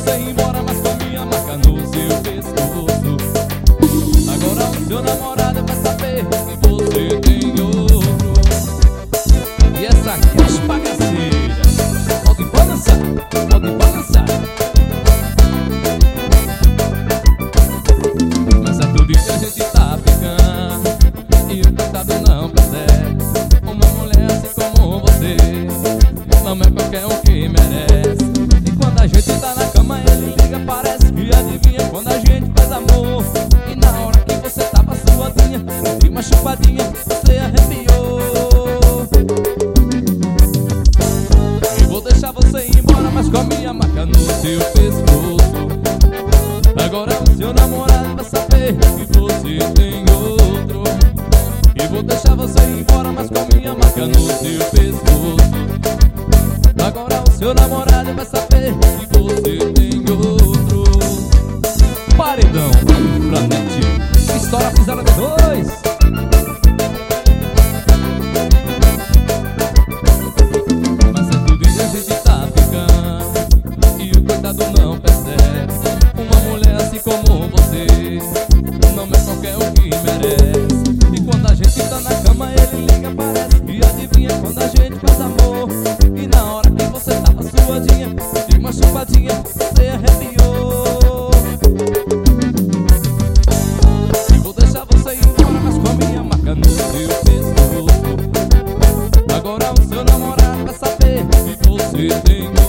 você ir embora, mas com a minha marca no seu pescoço. Agora o seu namorado vai saber que você tem outro. E essa aqui é as bagaceiras. Pode balançar, pode balançar. Mas é tudo que a gente tá ficando e o coitado não percebe. Uma mulher assim como você não é qualquer um que merece. E quando a gente tá na cama ele liga, parece que adivinha quando a gente faz amor. E na hora que você tava suadinha e uma chupadinha, você arrepiou. Eu vou deixar você ir embora, mas com a minha marca no seu pescoço. Agora o seu namorado vai saber que você tem outro. E vou deixar você ir embora, mas com a minha marca no seu pescoço. Agora o seu namorado vai saber que você tem outro. Paredão, Franete, estoura a pisada de dois. Mas é tudo que a gente tá ficando e o coitado não percebe. Uma mulher assim como você não é qualquer um que merece. E quando a gente tá na cama ele liga, parece que adivinha quando a gente faz amor. E na hora que você tava suadinha e uma chupadinha, você arrepiou. E vou deixar você ir embora, mas com a minha marca no seu pescoço. Agora o seu namorado vai saber que você tem